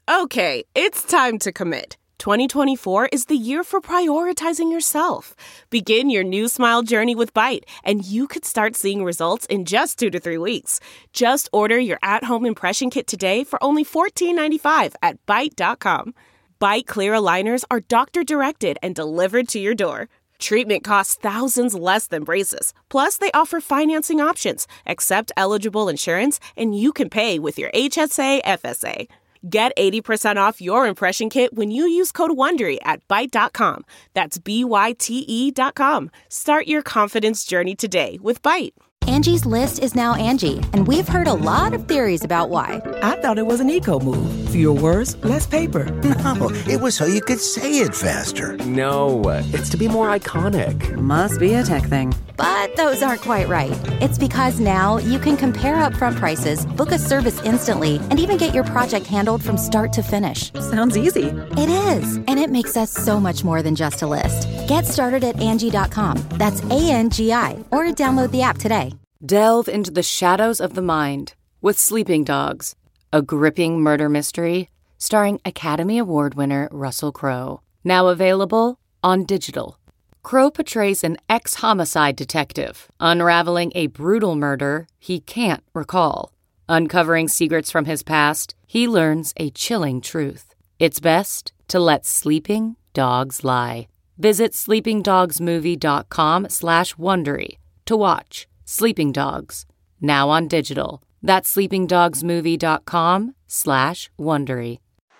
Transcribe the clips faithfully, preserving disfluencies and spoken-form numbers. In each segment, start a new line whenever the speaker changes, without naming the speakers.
Okay, it's time to commit. twenty twenty-four is the year for prioritizing yourself. Begin your new smile journey with Byte, and you could start seeing results in just two to three weeks. Just order your at-home impression kit today for only fourteen ninety-five at byte dot com. Byte clear aligners are doctor-directed and delivered to your door. Treatment costs thousands less than braces. Plus, they offer financing options, accept eligible insurance, and you can pay with your H S A F S A. Get eighty percent off your impression kit when you use code WONDERY at byte dot com. That's B Y T E dot com. Start your confidence journey today with Byte.
Angie's List is now Angie, and we've heard a lot of theories about why.
I thought it was an eco move. Fewer words, less paper.
No, it was so you could say it faster.
No, it's to be more iconic.
Must be a tech thing.
But those aren't quite right. It's because now you can compare upfront prices, book a service instantly, and even get your project handled from start to finish.
Sounds easy.
It is, and it makes us so much more than just a list. Get started at Angie dot com. That's A N G I, or download the app today.
Delve into the shadows of the mind with Sleeping Dogs, a gripping murder mystery starring Academy Award winner Russell Crowe. Now available on digital. Crowe portrays an ex-homicide detective unraveling a brutal murder he can't recall. Uncovering secrets from his past, he learns a chilling truth. It's best to let sleeping dogs lie. Visit sleeping dogs movie dot com slash Wondery to watch Sleeping Dogs, now on digital. That's sleeping dogs movie dot com slash Wondery.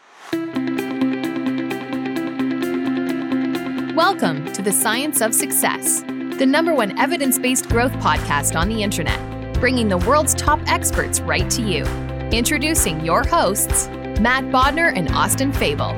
Welcome to the Science of Success, the number one evidence-based growth podcast on the internet, bringing the world's top experts right to you. Introducing your hosts, Matt Bodner and Austin Fable.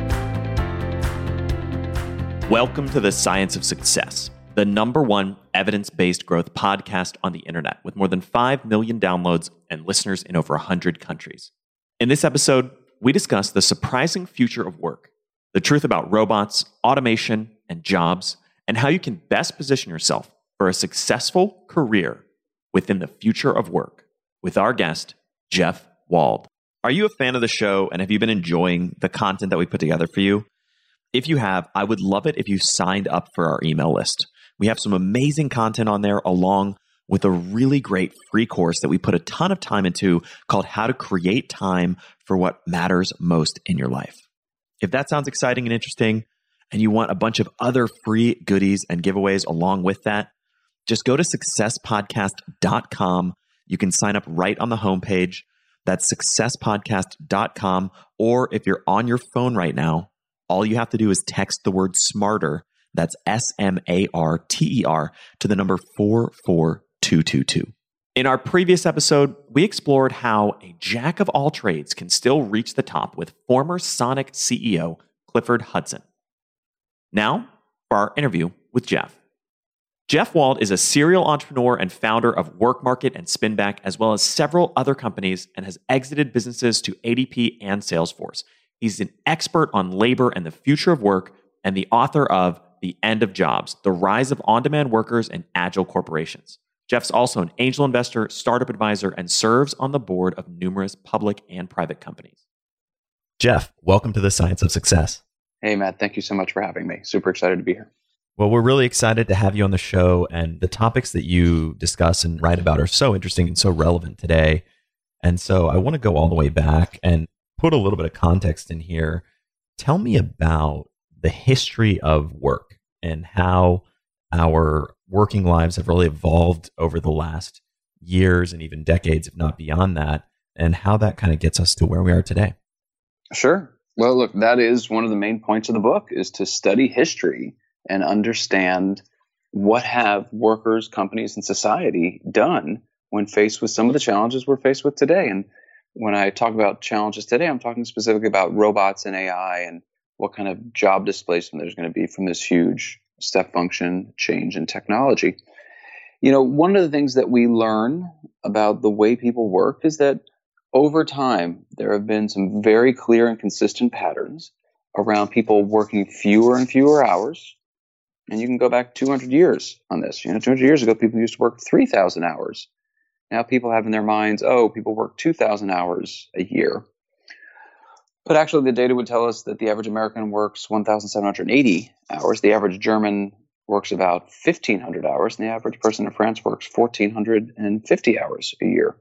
Welcome to the Science of Success, the number one evidence-based growth podcast on the internet with more than five million downloads and listeners in over one hundred countries. In this episode, we discuss the surprising future of work, the truth about robots, automation, and jobs, and how you can best position yourself for a successful career within the future of work with our guest, Jeff Wald. Are you a fan of the show, and have you been enjoying the content that we put together for you? If you have, I would love it if you signed up for our email list. We have some amazing content on there along with a really great free course that we put a ton of time into called How to Create Time for What Matters Most in Your Life. If that sounds exciting and interesting and you want a bunch of other free goodies and giveaways along with that, just go to success podcast dot com. You can sign up right on the homepage. That's success podcast dot com. Or if you're on your phone right now, all you have to do is text the word SMARTER. That's S M A R T E R to the number four four two two two. In our previous episode, we explored how a jack of all trades can still reach the top with former Sonic C E O Clifford Hudson. Now, for our interview with Jeff. Jeff Wald is a serial entrepreneur and founder of WorkMarket and Spinback, as well as several other companies, and has exited businesses to A D P and Salesforce. He's an expert on labor and the future of work, and the author of The End of Jobs, The Rise of On-Demand Workers and Agile Corporations. Jeff's also an angel investor, startup advisor, and serves on the board of numerous public and private companies. Jeff, welcome to the Science of Success.
Hey, Matt. Thank you so much for having me. Super excited to be here.
Well, we're really excited to have you on the show, and the topics that you discuss and write about are so interesting and so relevant today. And so I want to go all the way back and put a little bit of context in here. Tell me about the history of work and how our working lives have really evolved over the last years and even decades, if not beyond that, and how that kind of gets us to where we are today.
Sure. Well, look, that is one of the main points of the book, is to study history and understand what have workers, companies, and society done when faced with some of the challenges we're faced with today. And when I talk about challenges today, I'm talking specifically about robots and A I and what kind of job displacement there's going to be from this huge step function change in technology. You know, one of the things that we learn about the way people work is that over time, there have been some very clear and consistent patterns around people working fewer and fewer hours. And you can go back two hundred years on this. You know, two hundred years ago, people used to work three thousand hours. Now people have in their minds, oh, people work two thousand hours a year. But actually, the data would tell us that the average American works one thousand seven hundred eighty hours. The average German works about fifteen hundred hours, and the average person in France works one thousand four hundred fifty hours a year.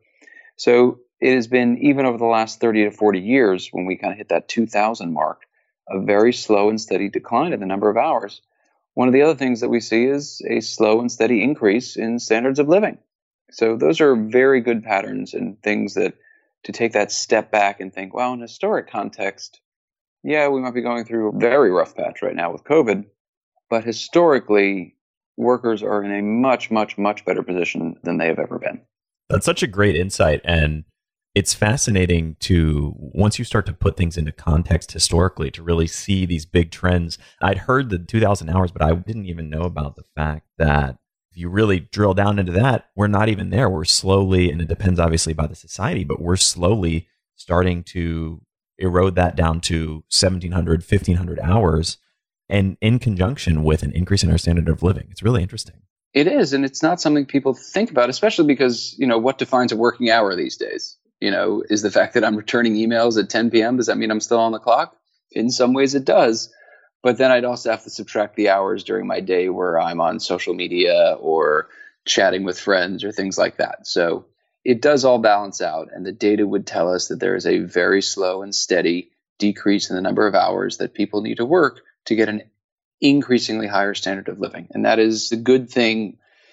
So it has been, even over the last thirty to forty years, when we kind of hit that two thousand mark, a very slow and steady decline in the number of hours. One of the other things that we see is a slow and steady increase in standards of living. So those are very good patterns and things that, to take that step back and think, well, in a historic context, yeah, we might be going through a very rough patch right now with COVID, but historically, workers are in a much, much, much better position than they have ever been.
That's such a great insight. And it's fascinating to, once you start to put things into context historically, to really see these big trends. I'd heard the two thousand hours, but I didn't even know about the fact that if you really drill down into that, we're not even there. We're slowly, and it depends obviously by the society, but we're slowly starting to erode that down to seventeen hundred, fifteen hundred hours, and in conjunction with an increase in our standard of living. It's really interesting.
It is, and it's not something people think about, especially because, you know, what defines a working hour these days? You know, is the fact that I'm returning emails at ten p.m., does that mean I'm still on the clock? In some ways it does. But then I'd also have to subtract the hours during my day where I'm on social media or chatting with friends or things like that. So it does all balance out. And the data would tell us that there is a very slow and steady decrease in the number of hours that people need to work to get an increasingly higher standard of living. And that is a good thing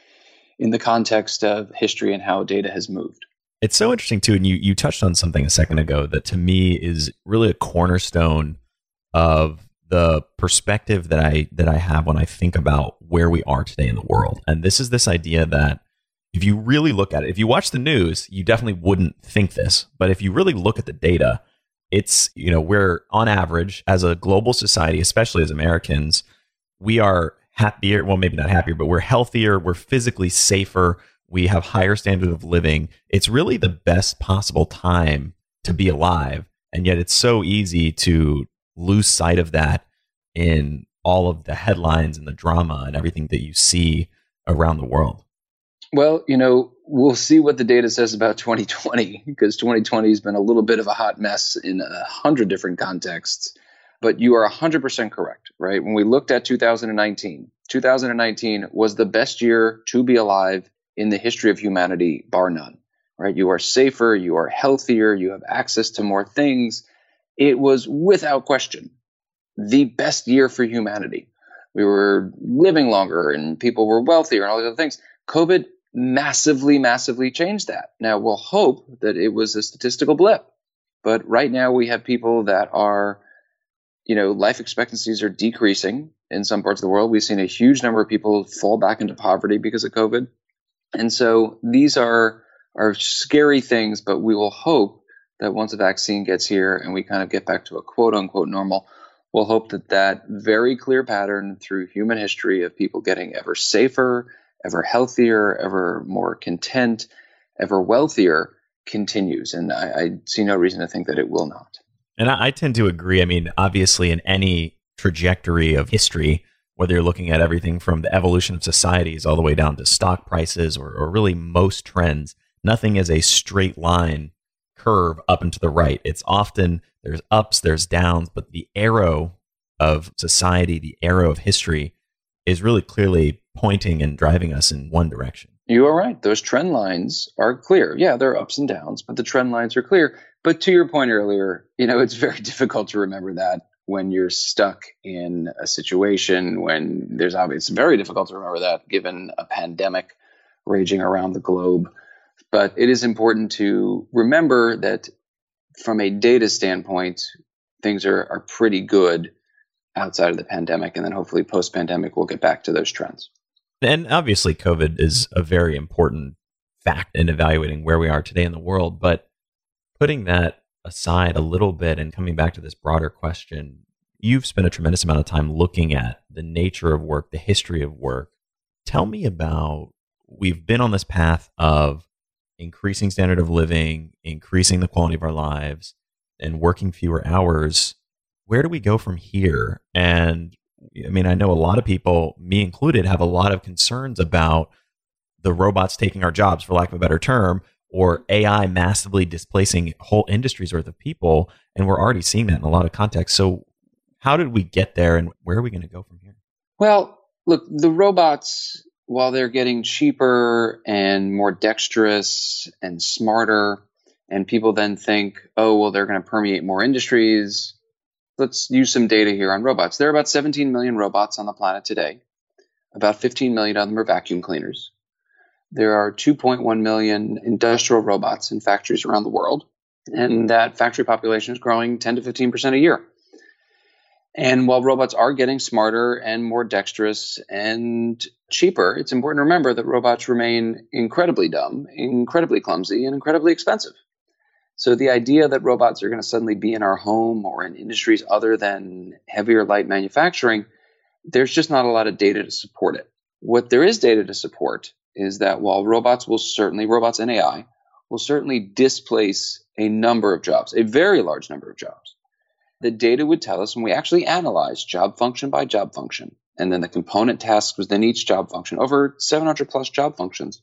in the context of history and how data has moved.
It's so interesting too. And you, you touched on something a second ago that to me is really a cornerstone of the perspective that I that I have when I think about where we are today in the world. And this is this idea that if you really look at it, if you watch the news, you definitely wouldn't think this. But if you really look at the data, it's, you know, we're on average as a global society, especially as Americans, we are happier. Well, maybe not happier, but we're healthier. We're physically safer. We have higher standard of living. It's really the best possible time to be alive. And yet it's so easy to lose sight of that in all of the headlines and the drama and everything that you see around the world.
Well, you know, we'll see what the data says about twenty twenty, because twenty twenty has been a little bit of a hot mess in a hundred different contexts. But you are one hundred percent correct, right? When we looked at two thousand nineteen, two thousand nineteen was the best year to be alive in the history of humanity, bar none, right? You are safer, you are healthier, you have access to more things. It was without question the best year for humanity. We were living longer and people were wealthier and all these other things. COVID massively, massively changed that. Now, we'll hope that it was a statistical blip. But right now we have people that are, you know, life expectancies are decreasing in some parts of the world. We've seen a huge number of people fall back into poverty because of COVID. And so these are, are scary things, but we will hope that once a vaccine gets here and we kind of get back to a quote unquote normal, we'll hope that that very clear pattern through human history of people getting ever safer, ever healthier, ever more content, ever wealthier continues. And I, I see no reason to think that it will not.
And I, I tend to agree. I mean, obviously in any trajectory of history, whether you're looking at everything from the evolution of societies all the way down to stock prices or, or really most trends, nothing is a straight line curve up and to the right. It's often there's ups, there's downs, but the arrow of society, the arrow of history is really clearly pointing and driving us in one direction.
You are right. Those trend lines are clear. Yeah, there are ups and downs, but the trend lines are clear. But to your point earlier, you know, it's very difficult to remember that when you're stuck in a situation when there's obviously, it's very difficult to remember that given a pandemic raging around the globe. But it is important to remember that from a data standpoint, things are, are pretty good outside of the pandemic. And then hopefully post-pandemic, we'll get back to those trends.
And obviously, COVID is a very important fact in evaluating where we are today in the world. But putting that aside a little bit and coming back to this broader question, you've spent a tremendous amount of time looking at the nature of work, the history of work. Tell me about, we've been on this path of increasing standard of living, increasing the quality of our lives, and working fewer hours. Where do we go from here? And I mean, I know a lot of people, me included, have a lot of concerns about the robots taking our jobs, for lack of a better term, or A I massively displacing whole industries worth of people. And we're already seeing that in a lot of contexts. So how did we get there and where are we going to go from here?
Well, look, the robots, while they're getting cheaper and more dexterous and smarter, and people then think, oh, well, they're going to permeate more industries. Let's use some data here on robots. There are about seventeen million robots on the planet today. About fifteen million of them are vacuum cleaners. There are two point one million industrial robots in factories around the world, and that factory population is growing ten to fifteen percent a year. And while robots are getting smarter and more dexterous and cheaper, it's important to remember that robots remain incredibly dumb, incredibly clumsy, and incredibly expensive. So the idea that robots are going to suddenly be in our home or in industries other than heavy or light manufacturing, there's just not a lot of data to support it. What there is data to support is that while robots will certainly, robots and A I, will certainly displace a number of jobs, a very large number of jobs, the data would tell us when we actually analyze job function by job function, and then the component tasks within each job function, over seven hundred plus job functions,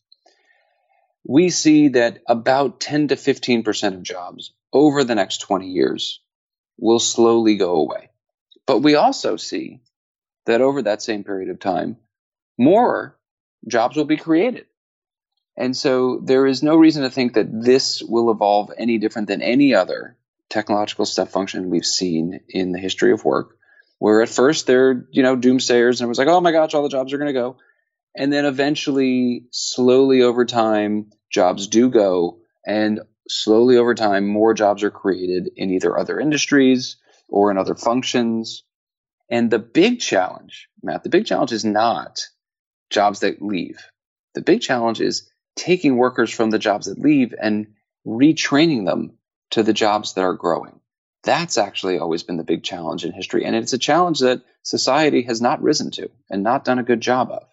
we see that about ten to fifteen percent of jobs over the next twenty years will slowly go away. But we also see that over that same period of time, more jobs will be created. And so there is no reason to think that this will evolve any different than any other technological step function we've seen in the history of work, where at first they're, you know, doomsayers and it was like, oh my gosh, all the jobs are going to go. And then eventually, slowly over time, jobs do go, and slowly over time, more jobs are created in either other industries or in other functions. And the big challenge, Matt, the big challenge is not jobs that leave. The big challenge is taking workers from the jobs that leave and retraining them to the jobs that are growing. That's actually always been the big challenge in history. And it's a challenge that society has not risen to and not done a good job of.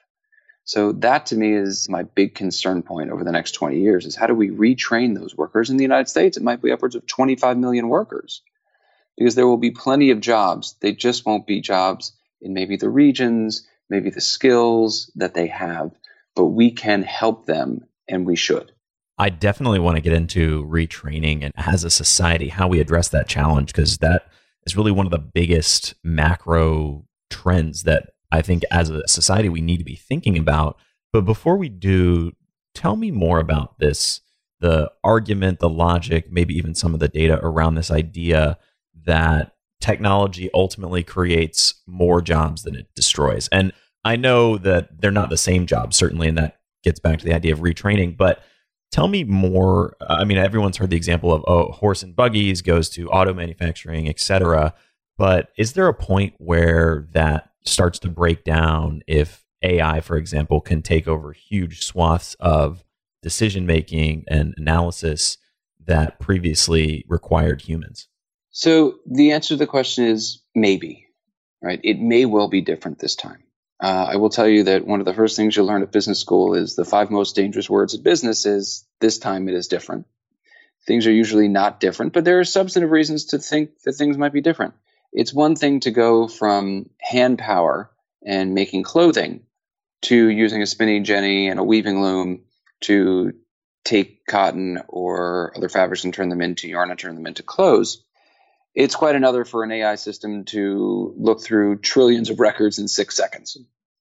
So that to me is my big concern point over the next twenty years is how do we retrain those workers? In the United States, it might be upwards of twenty-five million workers because there will be plenty of jobs. They just won't be jobs in maybe the regions, maybe the skills that they have, but we can help them and we should.
I definitely want to get into retraining and as a society, how we address that challenge, because that is really one of the biggest macro trends that I think as a society we need to be thinking about. But before we do, tell me more about this, the argument, the logic, maybe even some of the data around this idea that technology ultimately creates more jobs than it destroys. And I know that they're not the same jobs, certainly, and that gets back to the idea of retraining, but tell me more. I mean, everyone's heard the example of oh, horse and buggies goes to auto manufacturing, et cetera. But is there a point where that starts to break down if A I, for example, can take over huge swaths of decision making and analysis that previously required humans?
So the answer to the question is maybe, right? It may well be different this time. Uh, I will tell you that one of the first things you'll learn at business school is the five most dangerous words in business is this time it is different. Things are usually not different, but there are substantive reasons to think that things might be different. It's one thing to go from hand power and making clothing to using a spinning jenny and a weaving loom to take cotton or other fabrics and turn them into yarn and turn them into clothes. It's quite another for an A I system to look through trillions of records in six seconds.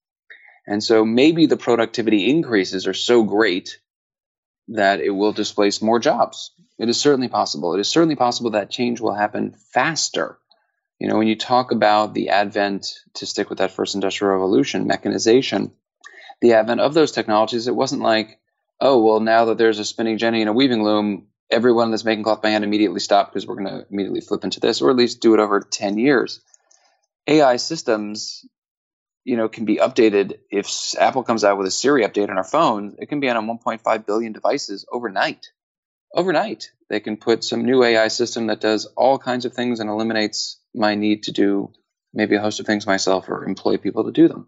And so maybe the productivity increases are so great that it will displace more jobs. It is certainly possible. It is certainly possible that change will happen faster. You know, when you talk about the advent, to stick with that first industrial revolution, mechanization, the advent of those technologies, it wasn't like, oh, well, now that there's a spinning jenny and a weaving loom, everyone that's making cloth by hand immediately stop because we're going to immediately flip into this, or at least do it over ten years. A I systems, you know, can be updated. If Apple comes out with a Siri update on our phone, it can be on one point five billion devices overnight. Overnight, they can put some new A I system that does all kinds of things and eliminates my need to do maybe a host of things myself or employ people to do them.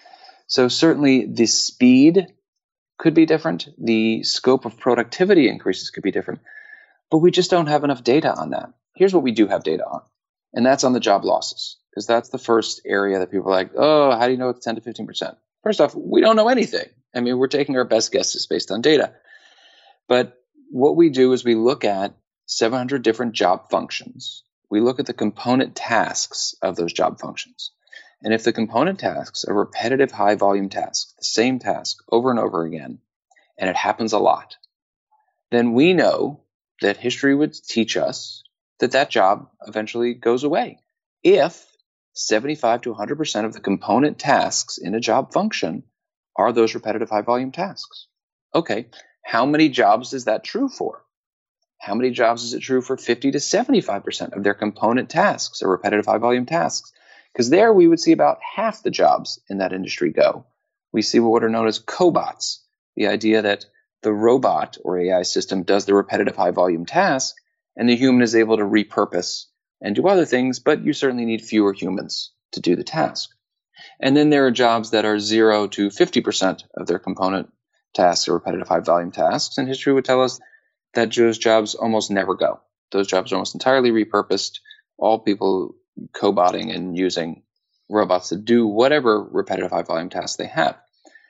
So certainly the speed could be different. The scope of productivity increases could be different, but we just don't have enough data on that. Here's what we do have data on, and that's on the job losses, because that's the first area that people are like, oh, how do you know it's ten to fifteen percent? First off, we don't know anything. I mean, we're taking our best guesses based on data. But what we do is we look at seven hundred different job functions. We look at the component tasks of those job functions. And if the component tasks are repetitive high volume tasks, the same task over and over again, and it happens a lot, then we know that history would teach us that that job eventually goes away. If seventy-five to one hundred percent of the component tasks in a job function are those repetitive high volume tasks. Okay, how many jobs is that true for? How many jobs is it true for fifty to seventy-five percent of their component tasks or repetitive high volume tasks? Because there we would see about half the jobs in that industry go. We see what are known as cobots, the idea that the robot or A I system does the repetitive high volume task and the human is able to repurpose and do other things, but you certainly need fewer humans to do the task. And then there are jobs that are zero to fifty percent of their component tasks or repetitive high volume tasks, and history would tell us that those jobs almost never go. Those jobs are almost entirely repurposed, all people cobotting and using robots to do whatever repetitive high volume tasks they have.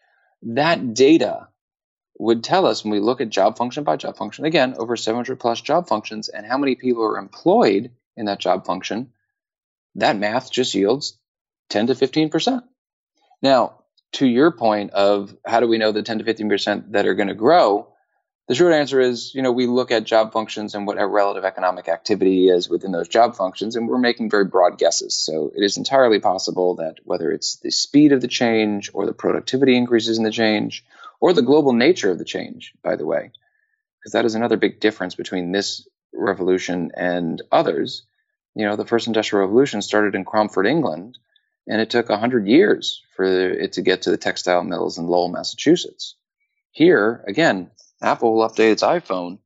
That data would tell us when we look at job function by job function, again, over seven hundred plus job functions, and how many people are employed in that job function, that math just yields ten to fifteen percent. Now, to your point of how do we know the ten to fifteen percent that are going to grow, the short answer is, you know, we look at job functions and what our relative economic activity is within those job functions, and we're making very broad guesses. So it is entirely possible that whether it's the speed of the change or the productivity increases in the change or the global nature of the change, by the way, because that is another big difference between this revolution and others. You know, the first industrial revolution started in Cromford, England, and it took one hundred years for it to get to the textile mills in Lowell, Massachusetts. Here, again, Apple will update its iPhone,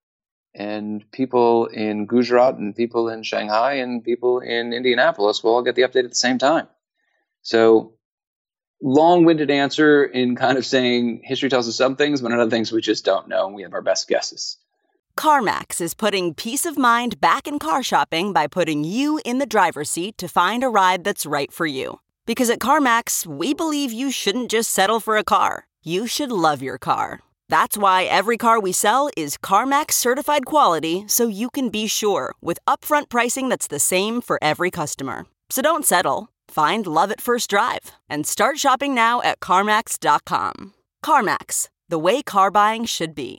and people in Gujarat and people in Shanghai and people in Indianapolis will all get the update at the same time. So, long-winded answer in kind of saying history tells us some things, but other things we just don't know, and we have our best guesses.
CarMax is putting peace of mind back in car shopping by putting you in the driver's seat to find a ride that's right for you. Because at CarMax, we believe you shouldn't just settle for a car. You should love your car. That's why every car we sell is CarMax certified quality, so you can be sure with upfront pricing that's the same for every customer. So don't settle. Find love at first drive and start shopping now at CarMax dot com. CarMax, the way car buying should be.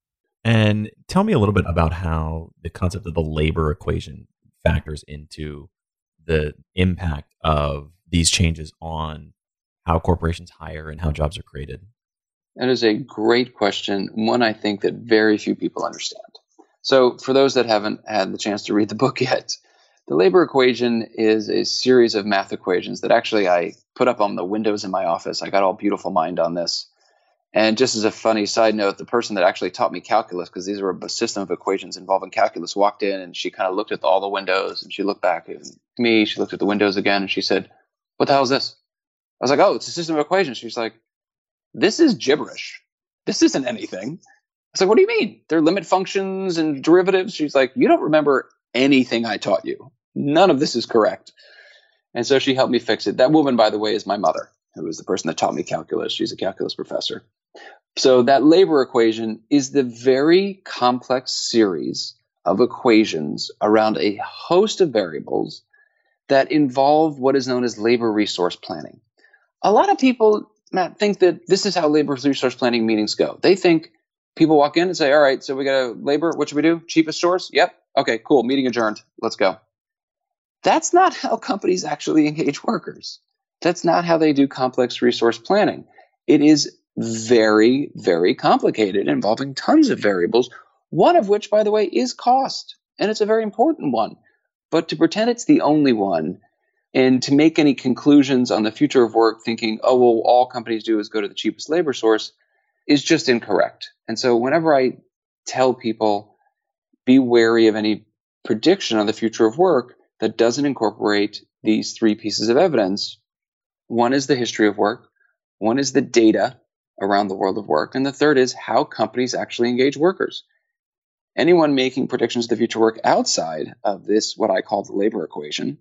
And tell me a little bit about how the concept of the labor equation factors into the impact of these changes on how corporations hire and how jobs are created.
That is a great question, one I think that very few people understand. So for those that haven't had the chance to read the book yet, the labor equation is a series of math equations that actually I put up on the windows in my office. I got all beautiful mind on this. And just as a funny side note, the person that actually taught me calculus, because these were a system of equations involving calculus, walked in and she kind of looked at all the windows and she looked back at me. She looked at the windows again and she said, "What the hell is this?" I was like, "Oh, it's a system of equations." She's like, "This is gibberish. This isn't anything." I was like, "What do you mean? They're limit functions and derivatives." She's like, "You don't remember anything I taught you. None of this is correct." And so she helped me fix it. That woman, by the way, is my mother, who was the person that taught me calculus. She's a calculus professor. So that labor equation is the very complex series of equations around a host of variables that involve what is known as labor resource planning. A lot of people, Matt, think that this is how labor resource planning meetings go. They think people walk in and say, "All right, so we got to labor. What should we do? Cheapest source? Yep. Okay, cool. Meeting adjourned. Let's go." That's not how companies actually engage workers. That's not how they do complex resource planning. It is very, very complicated, involving tons of variables, one of which, by the way, is cost. And it's a very important one. But to pretend it's the only one and to make any conclusions on the future of work thinking, oh, well, all companies do is go to the cheapest labor source is just incorrect. And so whenever I tell people, be wary of any prediction on the future of work that doesn't incorporate these three pieces of evidence, one is the history of work, one is the data around the world of work, and the third is how companies actually engage workers. Anyone making predictions of the future work outside of this, what I call the labor equation,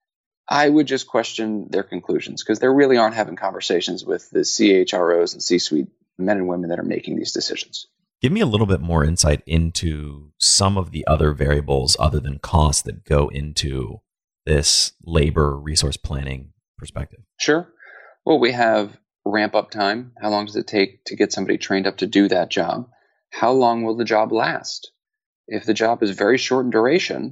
I would just question their conclusions because they really aren't having conversations with the C H R Os and C-suite men and women that are making these decisions.
Give me a little bit more insight into some of the other variables other than cost that go into this labor resource planning perspective.
Sure. Well, we have ramp up time. How long does it take to get somebody trained up to do that job? How long will the job last? If the job is very short in duration,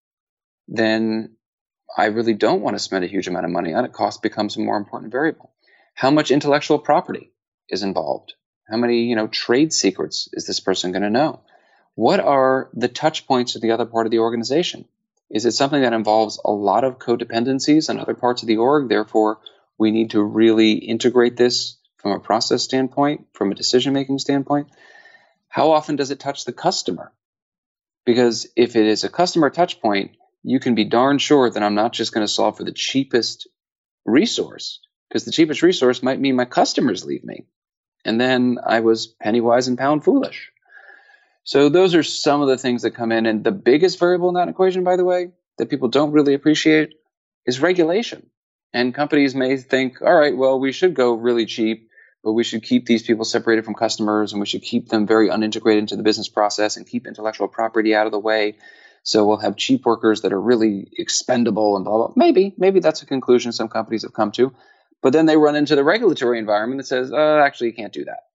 then I really don't want to spend a huge amount of money on it. Cost becomes a more important variable. How much intellectual property is involved? How many, you know, trade secrets is this person going to know? What are the touch points to the other part of the organization? Is it something that involves a lot of codependencies on other parts of the org? Therefore, we need to really integrate this from a process standpoint, from a decision-making standpoint. How often does it touch the customer? Because if it is a customer touch point, you can be darn sure that I'm not just going to solve for the cheapest resource, because the cheapest resource might mean my customers leave me. And then I was penny wise and pound foolish. So those are some of the things that come in. And the biggest variable in that equation, by the way, that people don't really appreciate is regulation. And companies may think, all right, well, we should go really cheap, but we should keep these people separated from customers, and we should keep them very unintegrated into the business process and keep intellectual property out of the way. So we'll have cheap workers that are really expendable and blah, blah. Maybe, maybe that's a conclusion some companies have come to. But then they run into the regulatory environment that says, uh, actually, you can't do that.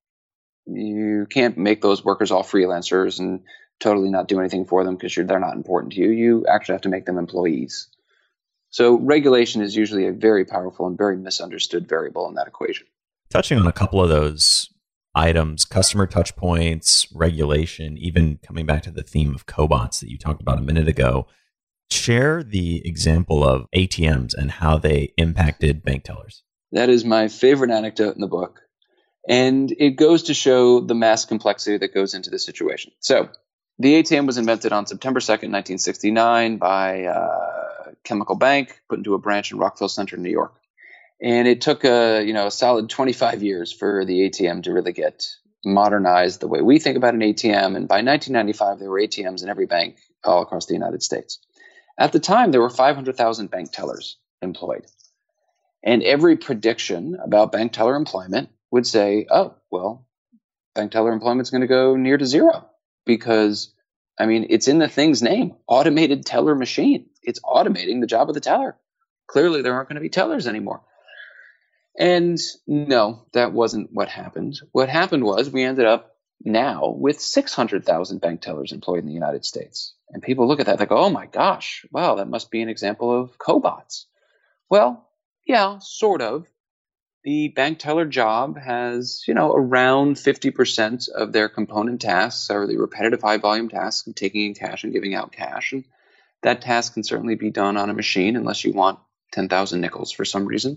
You can't make those workers all freelancers and totally not do anything for them because they're not important to you. You actually have to make them employees. So regulation is usually a very powerful and very misunderstood variable in that equation.
Touching on a couple of those items, customer touch points, regulation, even coming back to the theme of cobots that you talked about a minute ago, share the example of A T Ms and how they impacted bank tellers.
That is my favorite anecdote in the book. And it goes to show the mass complexity that goes into this situation. So the A T M was invented on September second, nineteen sixty-nine by uh, Chemical Bank, put into a branch in Rockville Center, New York. And it took a, you know, a solid twenty-five years for the A T M to really get modernized the way we think about an A T M. And by nineteen ninety-five, there were A T Ms in every bank all across the United States. At the time, there were five hundred thousand bank tellers employed. And every prediction about bank teller employment would say, oh, well, bank teller employment is going to go near to zero because, I mean, it's in the thing's name, automated teller machine. It's automating the job of the teller. Clearly, there aren't going to be tellers anymore. And no, that wasn't what happened. What happened was we ended up now with six hundred thousand bank tellers employed in the United States. And people look at that, they go, oh my gosh, wow, that must be an example of cobots. Well, yeah, sort of. The bank teller job has, you know, around fifty percent of their component tasks are the repetitive high volume tasks of taking in cash and giving out cash. And that task can certainly be done on a machine unless you want ten thousand nickels for some reason.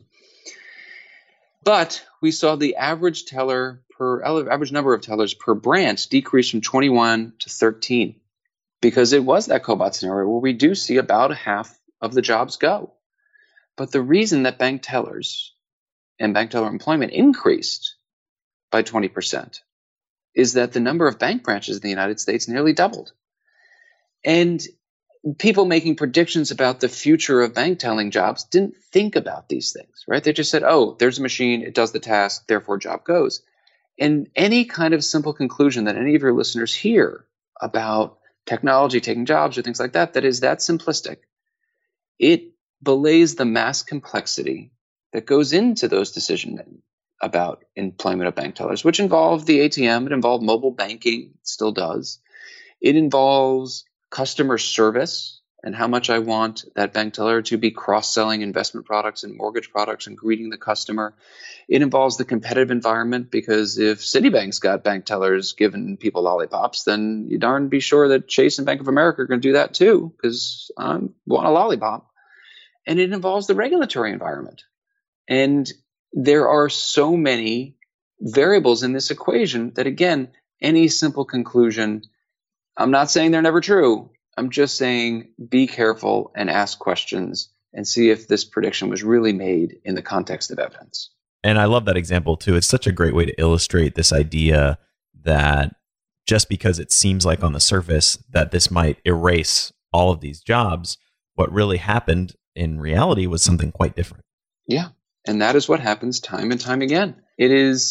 But we saw the average teller per average number of tellers per branch decrease from twenty-one to thirteen because it was that cobot scenario where we do see about a half of the jobs go. But the reason that bank tellers and bank teller employment increased by twenty percent is that the number of bank branches in the United States nearly doubled. And people making predictions about the future of bank telling jobs didn't think about these things, right? They just said, oh, there's a machine, it does the task, therefore job goes. And any kind of simple conclusion that any of your listeners hear about technology taking jobs or things like that, that is that simplistic, it belays the mass complexity that goes into those decisions about employment of bank tellers, which involve the A T M, it involved mobile banking, it still does. It involves customer service and how much I want that bank teller to be cross-selling investment products and mortgage products and greeting the customer. It involves the competitive environment because if Citibank's got bank tellers giving people lollipops, then you darn be sure that Chase and Bank of America are going to do that too because I want a lollipop. And it involves the regulatory environment. And there are so many variables in this equation that, again, any simple conclusion, I'm not saying they're never true. I'm just saying be careful and ask questions and see if this prediction was really made in the context of evidence.
And I love that example too. It's such a great way to illustrate this idea that just because it seems like on the surface that this might erase all of these jobs, what really happened in reality was something quite different.
Yeah. And that is what happens time and time again. It is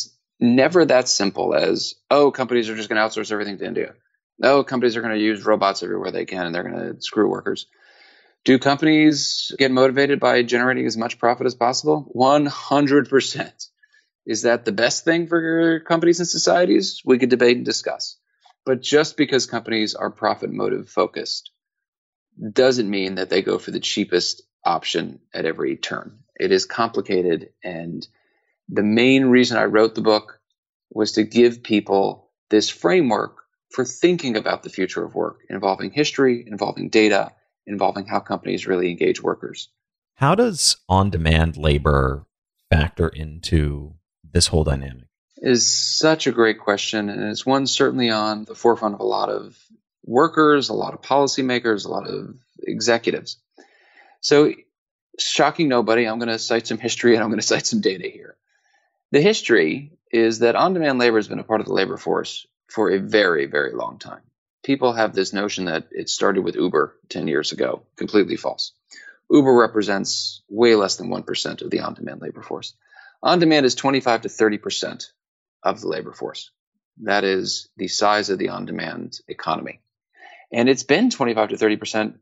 never that simple as, oh, companies are just going to outsource everything to India. Oh, companies are going to use robots everywhere they can and they're going to screw workers. Do companies get motivated by generating as much profit as possible? one hundred percent. Is that the best thing for companies and societies? We could debate and discuss. But just because companies are profit motive focused doesn't mean that they go for the cheapest option at every turn. It is complicated. And the main reason I wrote the book was to give people this framework for thinking about the future of work, involving history, involving data, involving how companies really engage workers.
How does on-demand labor factor into this whole dynamic?
Is such a great question, and it's one certainly on the forefront of a lot of workers, a lot of policymakers, a lot of executives. So, shocking nobody, I'm going to cite some history and I'm going to cite some data here. The history is that on-demand labor has been a part of the labor force for a very, very long time. People have this notion that it started with Uber ten years ago. Completely false. Uber represents way less than one percent of the on-demand labor force. On-demand is twenty-five to thirty percent of the labor force. That is the size of the on-demand economy. And it's been twenty-five to thirty percent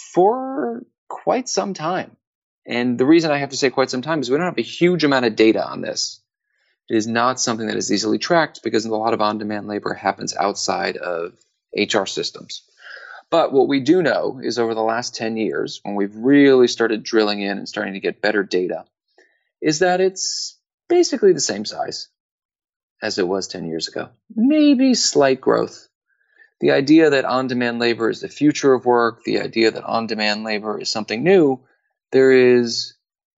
for quite some time. And the reason I have to say quite some time is we don't have a huge amount of data on this. It is not something that is easily tracked because a lot of on-demand labor happens outside of H R systems. But what we do know is over the last ten years, when we've really started drilling in and starting to get better data, is that it's basically the same size as it was ten years ago. Maybe slight growth. The idea that on-demand labor is the future of work, the idea that on-demand labor is something new, there is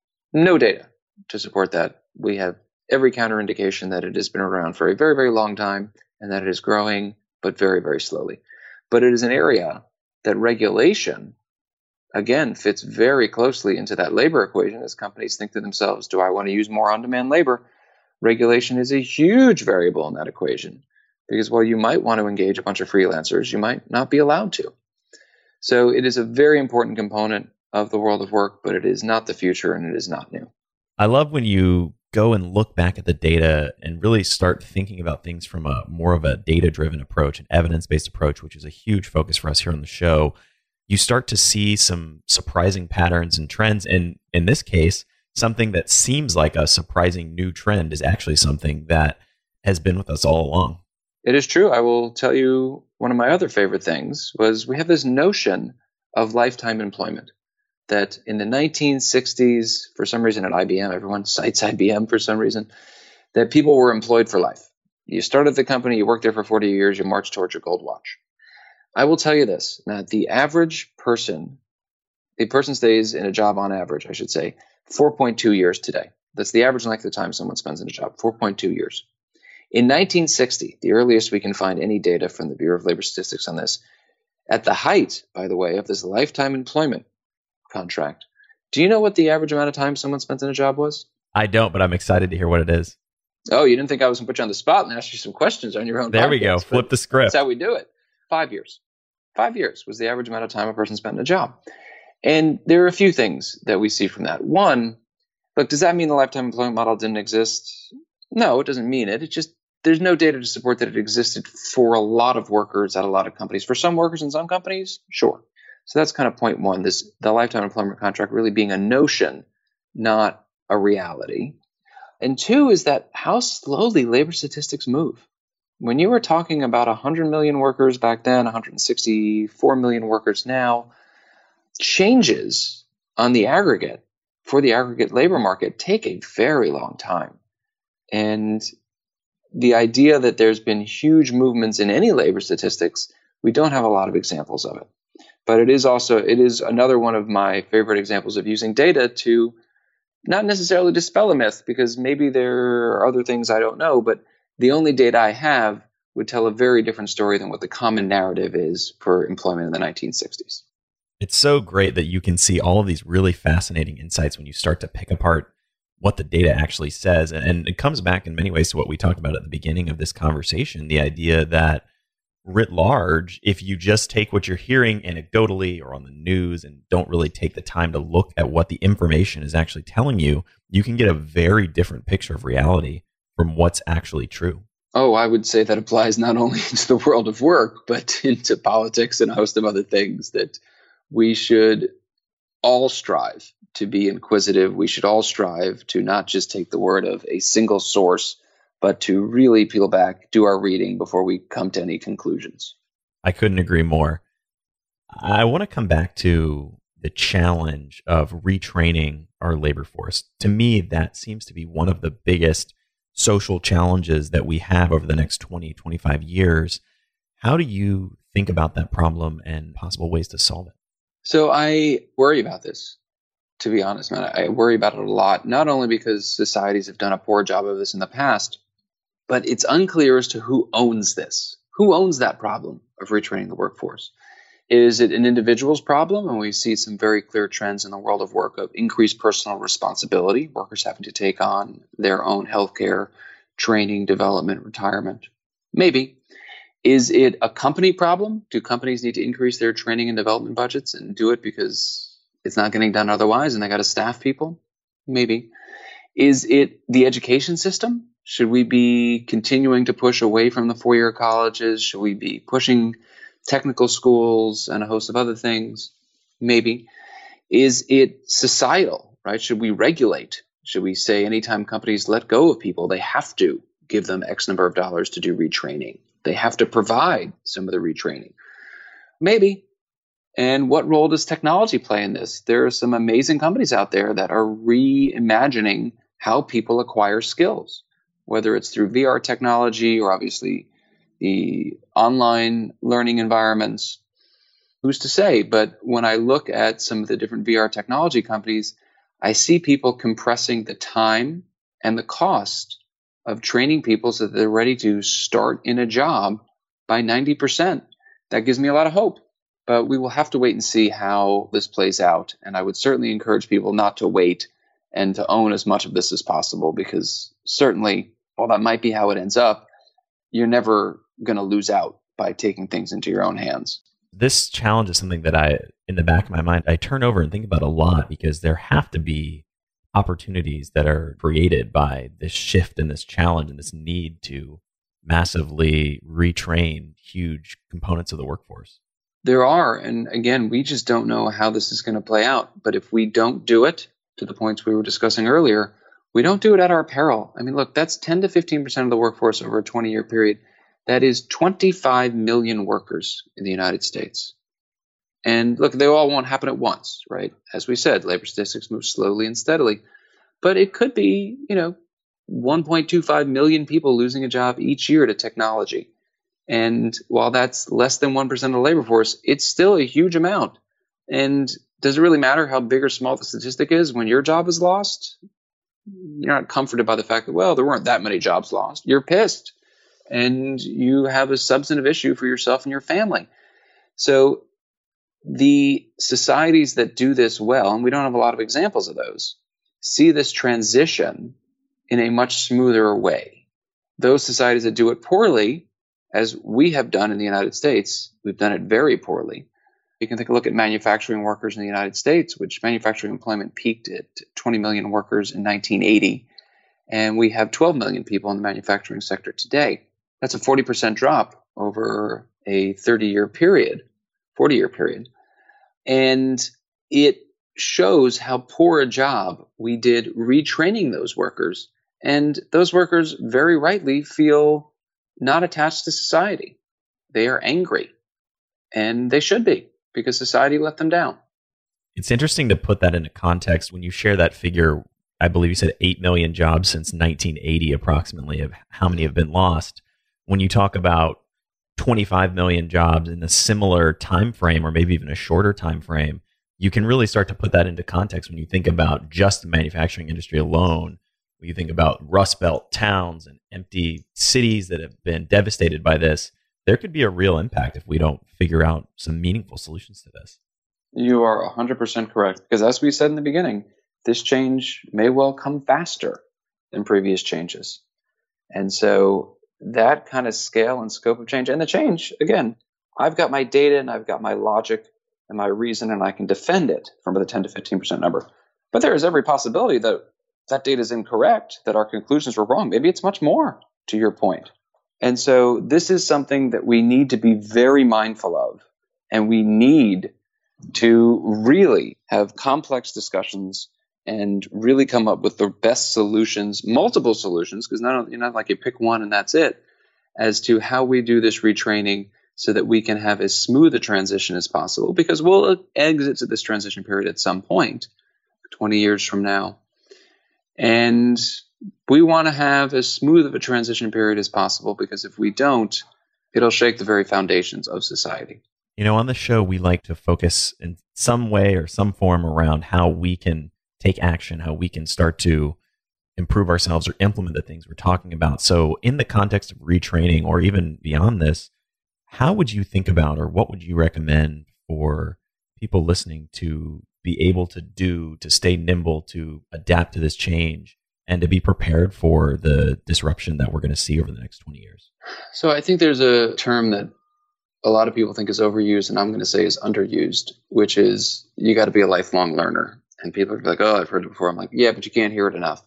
no data to support that. We have every counter indication that it has been around for a very, very long time and that it is growing, but very, very slowly. But it is an area that regulation, again, fits very closely into that labor equation as companies think to themselves, do I want to use more on-demand labor? Regulation is a huge variable in that equation because while you might want to engage a bunch of freelancers, you might not be allowed to. So it is a very important component of the world of work, but it is not the future and it is not new.
I love when you go and look back at the data and really start thinking about things from a more of a data-driven approach, an evidence-based approach, which is a huge focus for us here on the show. You start to see some surprising patterns and trends. And in this case, something that seems like a surprising new trend is actually something that has been with us all along.
It is true. I will tell you one of my other favorite things was we have this notion of lifetime employment. That in the nineteen sixties, for some reason at I B M, everyone cites I B M for some reason, that people were employed for life. You started the company, you worked there for forty years, you march towards your gold watch. I will tell you this, that the average person, a person stays in a job on average, I should say, four point two years today. That's the average length of time someone spends in a job, four point two years. In nineteen sixty, the earliest we can find any data from the Bureau of Labor Statistics on this, at the height, by the way, of this lifetime employment contract. Do you know what the average amount of time someone spent in a job was?
I don't, but I'm excited to hear what it is.
Oh, you didn't think I was going to put you on the spot and ask you some questions on your own
There
podcast,
we go. Flip the script.
That's how we do it. Five years. Five years was the average amount of time a person spent in a job. And there are a few things that we see from that. One, look, does that mean the lifetime employment model didn't exist? No, it doesn't mean it. It's just there's no data to support that it existed for a lot of workers at a lot of companies. For some workers in some companies, sure. So that's kind of point one, this the lifetime employment contract really being a notion, not a reality. And two is that how slowly labor statistics move. When you were talking about one hundred million workers back then, one hundred sixty-four million workers now, changes on the aggregate for the aggregate labor market take a very long time. And the idea that there's been huge movements in any labor statistics, we don't have a lot of examples of it. But it is also, it is another one of my favorite examples of using data to not necessarily dispel a myth, because maybe there are other things I don't know, but the only data I have would tell a very different story than what the common narrative is for employment in the nineteen sixties.
It's so great that you can see all of these really fascinating insights when you start to pick apart what the data actually says. And it comes back in many ways to what we talked about at the beginning of this conversation, the idea that writ large, if you just take what you're hearing anecdotally or on the news and don't really take the time to look at what the information is actually telling you, you can get a very different picture of reality from what's actually true?
Oh, I would say that applies not only into the world of work, but into politics and a host of other things, that we should all strive to be inquisitive. We should all strive to not just take the word of a single source, but to really peel back, do our reading before we come to any conclusions.
I couldn't agree more. I want to come back to the challenge of retraining our labor force. To me, that seems to be one of the biggest social challenges that we have over the next twenty, twenty-five years. How do you think about that problem and possible ways to solve it?
So I worry about this, to be honest, man. I worry about it a lot, not only because societies have done a poor job of this in the past, but it's unclear as to who owns this. Who owns that problem of retraining the workforce? Is it an individual's problem? And we see some very clear trends in the world of work of increased personal responsibility, workers having to take on their own healthcare, training, development, retirement. Maybe. Is it a company problem? Do companies need to increase their training and development budgets and do it because it's not getting done otherwise and they got to staff people? Maybe. Is it the education system? Should we be continuing to push away from the four-year colleges? Should we be pushing technical schools and a host of other things? Maybe. Is it societal, right? Should we regulate? Should we say anytime companies let go of people, they have to give them X number of dollars to do retraining? They have to provide some of the retraining. Maybe. And what role does technology play in this? There are some amazing companies out there that are reimagining how people acquire skills, whether it's through V R technology or obviously the online learning environments. Who's to say? But when I look at some of the different V R technology companies, I see people compressing the time and the cost of training people so that they're ready to start in a job by ninety percent. That gives me a lot of hope. But we will have to wait and see how this plays out. And I would certainly encourage people not to wait and to own as much of this as possible, because certainly, while that might be how it ends up, you're never going to lose out by taking things into your own hands.
This challenge is something that I, in the back of my mind, I turn over and think about a lot, because there have to be opportunities that are created by this shift and this challenge and this need to massively retrain huge components of the workforce.
There are. And again, we just don't know how this is going to play out. But if we don't do it, to the points we were discussing earlier, we don't do it at our peril. I mean, look, that's ten to fifteen percent of the workforce over a twenty-year period. That is twenty-five million workers in the United States. And look, they all won't happen at once, right? As we said, labor statistics move slowly and steadily. But it could be, you know, one point two five million people losing a job each year to technology. And while that's less than one percent of the labor force, it's still a huge amount. And does it really matter how big or small the statistic is when your job is lost? You're not comforted by the fact that, well, there weren't that many jobs lost. You're pissed. And you have a substantive issue for yourself and your family. So the societies that do this well, and we don't have a lot of examples of those, see this transition in a much smoother way. Those societies that do it poorly, as we have done in the United States, we've done it very poorly. You can take a look at manufacturing workers in the United States, which manufacturing employment peaked at twenty million workers in nineteen eighty. And we have twelve million people in the manufacturing sector today. That's a forty percent drop over a thirty-year period, forty-year period. And it shows how poor a job we did retraining those workers. And those workers very rightly feel not attached to society. They are angry. And they should be, because society let them down.
It's interesting to put that into context. When you share that figure, I believe you said eight million jobs since nineteen eighty approximately, of how many have been lost. When you talk about twenty-five million jobs in a similar time frame, or maybe even a shorter time frame, you can really start to put that into context when you think about just the manufacturing industry alone. When you think about Rust Belt towns and empty cities that have been devastated by this, there could be a real impact if we don't figure out some meaningful solutions to this.
You are one hundred percent correct, because as we said in the beginning, this change may well come faster than previous changes. And so that kind of scale and scope of change, and the change, again, I've got my data and I've got my logic and my reason, and I can defend it from the ten to fifteen percent number. But there is every possibility that that data is incorrect, that our conclusions were wrong. Maybe it's much more, to your point. And so this is something that we need to be very mindful of, and we need to really have complex discussions and really come up with the best solutions, multiple solutions, because not, you're not like you pick one and that's it, as to how we do this retraining so that we can have as smooth a transition as possible, because we'll exit to this transition period at some point, twenty years from now. And we want to have as smooth of a transition period as possible, because if we don't, it'll shake the very foundations of society.
You know, on the show, we like to focus in some way or some form around how we can take action, how we can start to improve ourselves or implement the things we're talking about. So in the context of retraining, or even beyond this, how would you think about, or what would you recommend for people listening to be able to do, to stay nimble, to adapt to this change, and to be prepared for the disruption that we're going to see over the next twenty years?
So I think there's a term that a lot of people think is overused, and I'm going to say is underused, which is you got to be a lifelong learner. And people are like, oh, I've heard it before. I'm like, yeah, but you can't hear it enough,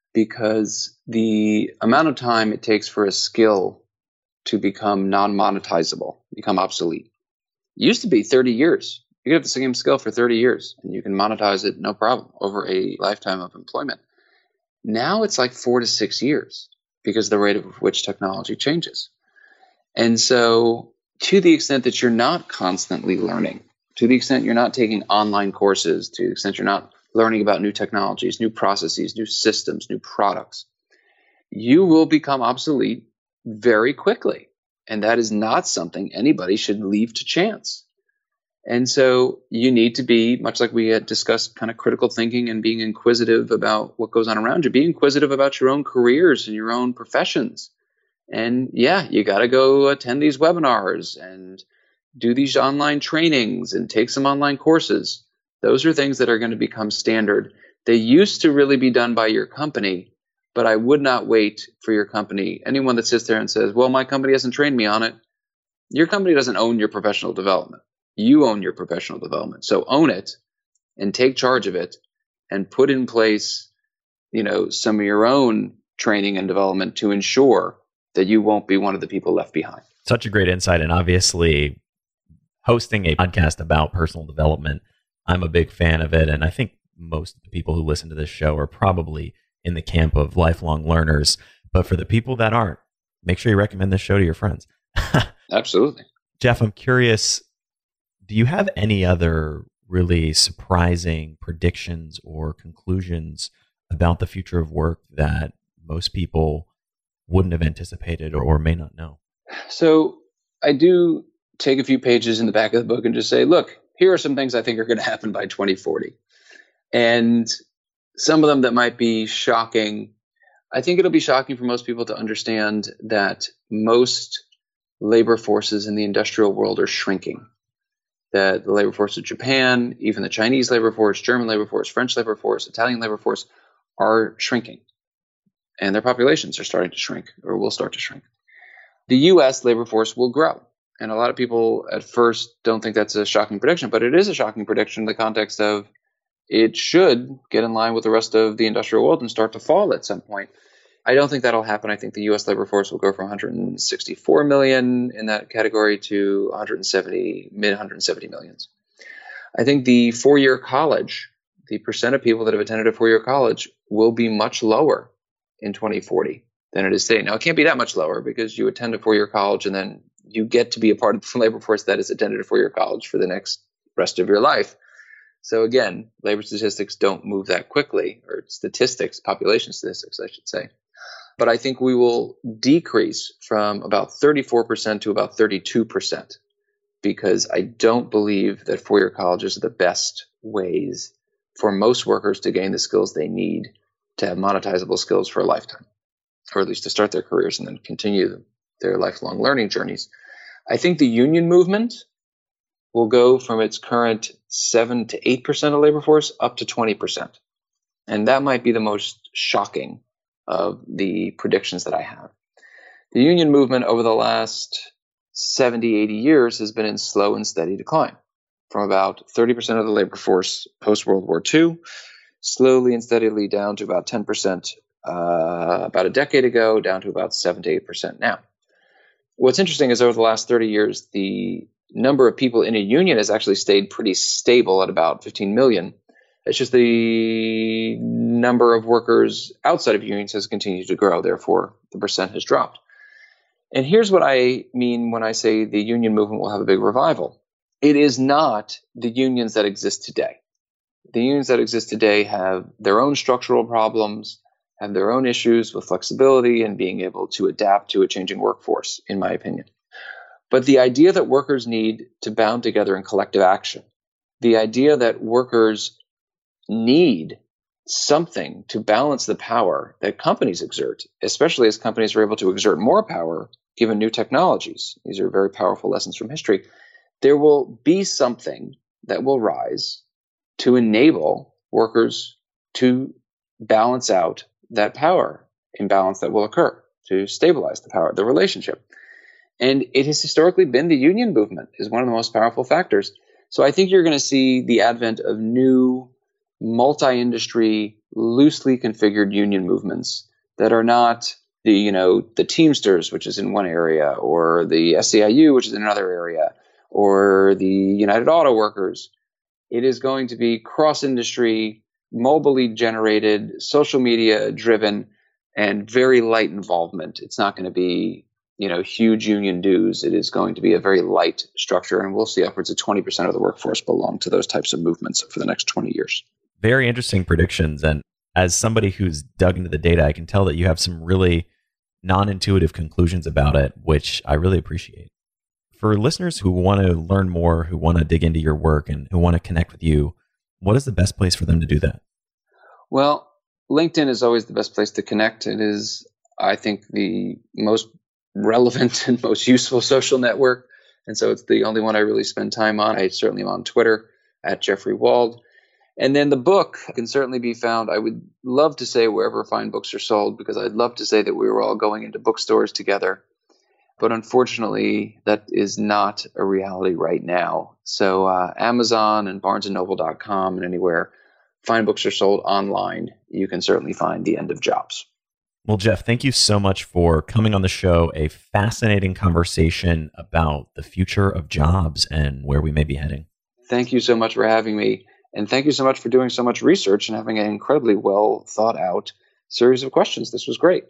because the amount of time it takes for a skill to become non-monetizable, become obsolete. It used to be thirty years. You have the same skill for thirty years and you can monetize it no problem over a lifetime of employment. Now it's like four to six years because of the rate of which technology changes. And so to the extent that you're not constantly learning, to the extent you're not taking online courses, to the extent you're not learning about new technologies, new processes, new systems, new products, you will become obsolete very quickly. And that is not something anybody should leave to chance. And so you need to be, much like we had discussed, kind of critical thinking and being inquisitive about what goes on around you. Be inquisitive about your own careers and your own professions. And yeah, you got to go attend these webinars and do these online trainings and take some online courses. Those are things that are going to become standard. They used to really be done by your company, but I would not wait for your company. Anyone that sits there and says, well, my company hasn't trained me on it. Your company doesn't own your professional development. You own your professional development. So own it and take charge of it and put in place, you know, some of your own training and development to ensure that you won't be one of the people left behind.
Such a great insight. And obviously, hosting a podcast about personal development, I'm a big fan of it. And I think most of the people who listen to this show are probably in the camp of lifelong learners. But for the people that aren't, make sure you recommend this show to your friends.
Absolutely.
Jeff, I'm curious, do you have any other really surprising predictions or conclusions about the future of work that most people wouldn't have anticipated or, or may not know?
So I do take a few pages in the back of the book and just say, look, here are some things I think are going to happen by twenty forty. And some of them that might be shocking. I think it'll be shocking for most people to understand that most labor forces in the industrial world are shrinking. That the labor force of Japan, even the Chinese labor force, German labor force, French labor force, Italian labor force are shrinking. And their populations are starting to shrink, or will start to shrink. The U S labor force will grow. And a lot of people at first don't think that's a shocking prediction, but it is a shocking prediction in the context of it should get in line with the rest of the industrial world and start to fall at some point. I don't think that'll happen. I think the U S labor force will go from one hundred sixty-four million in that category to one hundred seventy, mid one hundred seventy millions. I think the four-year college, the percent of people that have attended a four-year college will be much lower in twenty forty than it is today. Now, it can't be that much lower because you attend a four-year college and then you get to be a part of the labor force that has attended a four-year college for the next rest of your life. So again, labor statistics don't move that quickly, or statistics, population statistics, I should say. But I think we will decrease from about thirty-four percent to about thirty-two percent because I don't believe that four-year colleges are the best ways for most workers to gain the skills they need to have monetizable skills for a lifetime, or at least to start their careers and then continue their lifelong learning journeys. I think the union movement will go from its current seven to eight percent of labor force up to twenty percent. And that might be the most shocking of the predictions that I have. The union movement over the last seventy, eighty years has been in slow and steady decline from about thirty percent of the labor force post-World War Two slowly and steadily down to about ten percent uh, about a decade ago, down to about seven to eight percent now. What's interesting is over the last thirty years, the number of people in a union has actually stayed pretty stable at about fifteen million. It's just the number of workers outside of unions has continued to grow. Therefore, the percent has dropped. And here's what I mean when I say the union movement will have a big revival. It is not the unions that exist today. The unions that exist today have their own structural problems, have their own issues with flexibility and being able to adapt to a changing workforce, in my opinion. But the idea that workers need to bound together in collective action, the idea that workers need something to balance the power that companies exert, especially as companies are able to exert more power given new technologies. These are very powerful lessons from history. There will be something that will rise to enable workers to balance out that power imbalance that will occur, to stabilize the power, the relationship. And it has historically been the union movement is one of the most powerful factors. So I think you're going to see the advent of new multi-industry, loosely configured union movements that are not the, you know, the Teamsters, which is in one area, or the S E I U, which is in another area, or the United Auto Workers. It is going to be cross-industry, mobilely generated, social media driven, and very light involvement. It's not going to be, you know, huge union dues. It is going to be a very light structure, and we'll see upwards of twenty percent of the workforce belong to those types of movements for the next twenty years.
Very interesting predictions. And as somebody who's dug into the data, I can tell that you have some really non-intuitive conclusions about it, which I really appreciate. For listeners who want to learn more, who want to dig into your work and who want to connect with you, what is the best place for them to do that?
Well, LinkedIn is always the best place to connect. It is, I think, the most relevant and most useful social network. And so it's the only one I really spend time on. I certainly am on Twitter at Jeffrey Wald. And then the book can certainly be found, I would love to say, wherever fine books are sold, because I'd love to say that we were all going into bookstores together. But unfortunately, that is not a reality right now. So uh, Amazon and Barnes and Noble dot com and anywhere fine books are sold online, you can certainly find The End of Jobs.
Well, Jeff, thank you so much for coming on the show. A fascinating conversation about the future of jobs and where we may be heading.
Thank you so much for having me. And thank you so much for doing so much research and having an incredibly well thought out series of questions. This was great.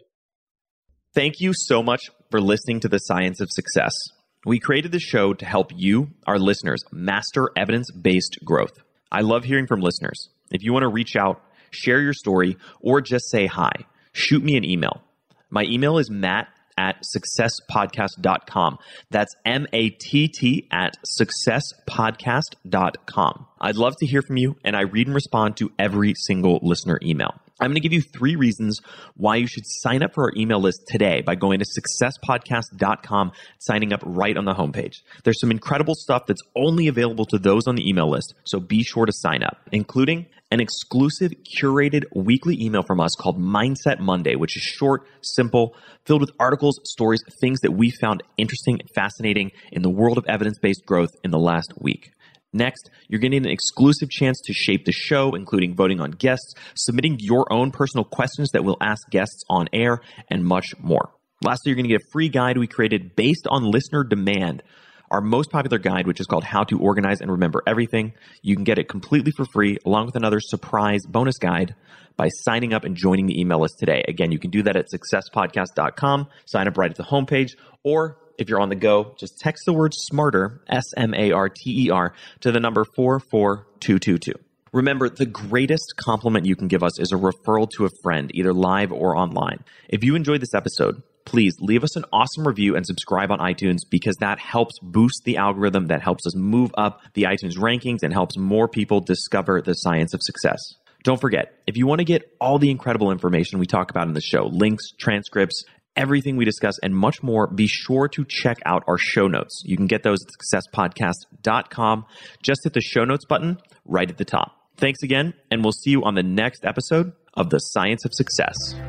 Thank you so much for listening to The Science of Success. We created this show to help you, our listeners, master evidence-based growth. I love hearing from listeners. If you want to reach out, share your story, or just say hi, shoot me an email. My email is matt at success podcast dot com. That's M A T T at success podcast dot com. I'd love to hear from you, and I read and respond to every single listener email. I'm going to give you three reasons why you should sign up for our email list today by going to success podcast dot com, signing up right on the homepage. There's some incredible stuff that's only available to those on the email list, so be sure to sign up, including an exclusive curated weekly email from us called Mindset Monday, which is short, simple, filled with articles, stories, things that we found interesting and fascinating in the world of evidence-based growth in the last week. Next, you're getting an exclusive chance to shape the show, including voting on guests, submitting your own personal questions that we'll ask guests on air, and much more. Lastly, you're going to get a free guide we created based on listener demand, our most popular guide, which is called How to Organize and Remember Everything. You can get it completely for free, along with another surprise bonus guide by signing up and joining the email list today. Again, you can do that at success podcast dot com, sign up right at the homepage, or if you're on the go, just text the word SMARTER, S M A R T E R, to the number four four two two two. Remember, the greatest compliment you can give us is a referral to a friend, either live or online. If you enjoyed this episode, please leave us an awesome review and subscribe on iTunes, because that helps boost the algorithm, that helps us move up the iTunes rankings and helps more people discover the science of success. Don't forget, if you want to get all the incredible information we talk about in the show, links, transcripts, everything we discuss, and much more, be sure to check out our show notes. You can get those at success podcast dot com. Just hit the show notes button right at the top. Thanks again, and we'll see you on the next episode of The Science of Success.